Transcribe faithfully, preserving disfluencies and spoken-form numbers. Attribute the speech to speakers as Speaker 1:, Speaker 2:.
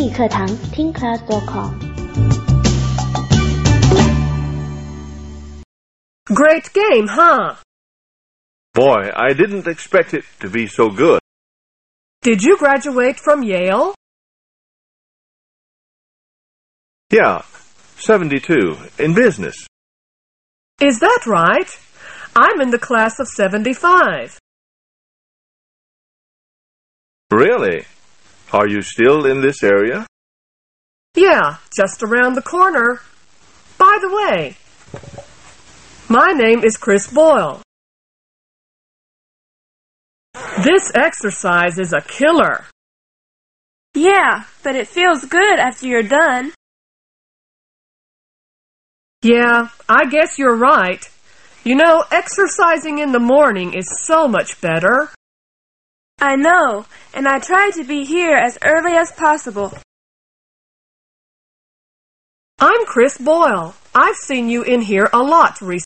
Speaker 1: 语课堂听 class dot com。
Speaker 2: Great game, huh?
Speaker 3: Boy, I didn't expect it to be so good.
Speaker 2: Did you graduate from Yale?
Speaker 3: Yeah, seventy-two, in business.
Speaker 2: Is that right? I'm in the class of seventy-five.
Speaker 3: Really? Are you still in this area?
Speaker 2: Yeah, just around the corner. By the way, my name is Chris Boyle. This exercise is a killer.
Speaker 4: Yeah, but it feels good after you're done.
Speaker 2: Yeah, I guess you're right. You know, exercising in the morning is so much better.
Speaker 4: I know, and I try to be here as early as possible.
Speaker 2: I'm Chris Boyle. I've seen you in here a lot recently.